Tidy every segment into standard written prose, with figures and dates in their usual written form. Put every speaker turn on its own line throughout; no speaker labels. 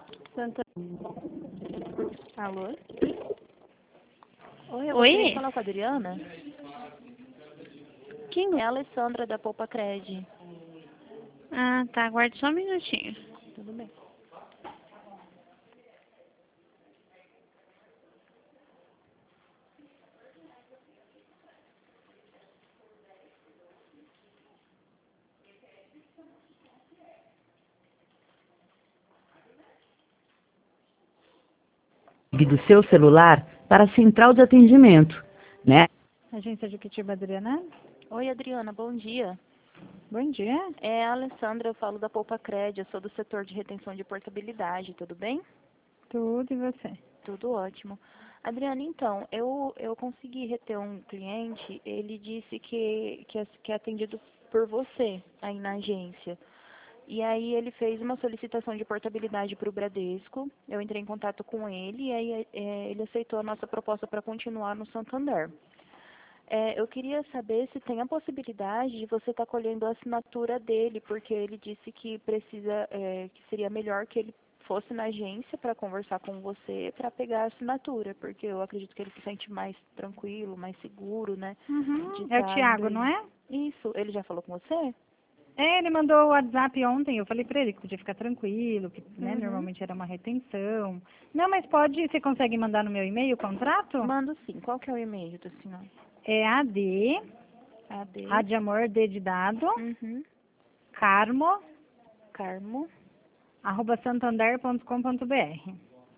Santa... Alô? Oi, eu
Oi?
gostaria de falar com a Adriana.
Quem?
É a Alessandra da Poupa Cred.
Ah, tá. Aguarde só um minutinho.
Tudo bem.
Do seu celular para a central de atendimento, né?
Agência de Quitiba, Adriana.
Oi, Adriana, bom dia.
Bom dia.
É a Alessandra, eu falo da Poupa Cred, eu sou do setor de retenção de portabilidade, tudo bem?
Tudo e você?
Tudo ótimo. Adriana, então, eu consegui reter um cliente, ele disse que é atendido por você aí na agência. E aí ele fez uma solicitação de portabilidade para o Bradesco, eu entrei em contato com ele e aí ele aceitou a nossa proposta para continuar no Santander. Eu queria saber se tem a possibilidade de você estar colhendo a assinatura dele, porque ele disse que precisa, que seria melhor que ele fosse na agência para conversar com você, para pegar a assinatura, porque eu acredito que ele se sente mais tranquilo, mais seguro, né? De
É o
estar
Thiago,
indo
não
aí.
é?
Isso, ele já falou com você?
É, ele mandou o WhatsApp ontem, eu falei pra ele que podia ficar tranquilo, que né,
Uhum.
normalmente era uma retenção. Não, mas pode, você consegue mandar no meu e-mail o contrato?
Mando sim. Qual que é o e-mail do senhor?
É AD, A
AD.
de amor, D de dado,
Uhum.
carmo,
Carmo.
@santander.com.br.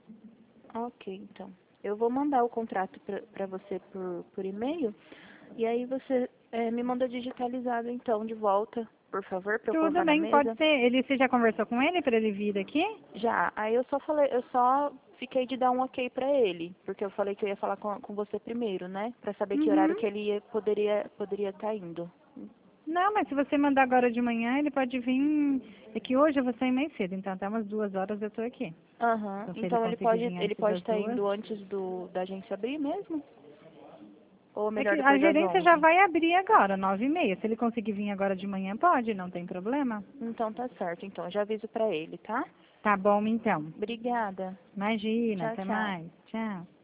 Ok, então. Eu vou mandar o contrato para você por e-mail. E aí você me manda digitalizado então de volta, por favor, para eu
Tudo
colocar na
bem, pode
mesa.
ser. Você já conversou com ele para ele vir aqui?
Já. Aí eu só fiquei de dar um ok para ele, porque eu falei que eu ia falar com você primeiro, né? Para saber que horário
Uhum.
que ele poderia estar indo.
Não, mas se você mandar agora de manhã, ele pode vir. É que hoje eu vou sair mais cedo, então até umas 2 horas eu tô aqui.
Aham.
Então se ele
Então
conseguir vir
ele
antes
pode
das
estar
2.
indo antes da agência abrir mesmo? Ou
É
melhor
que a
depois das
gerência já
11?
vai abrir agora, 9h30. Se ele conseguir vir agora de manhã, pode, não tem problema.
Então tá certo. Então eu já aviso para ele, tá?
Tá bom, então.
Obrigada.
Imagina,
Tchau,
até
tchau.
mais. Tchau.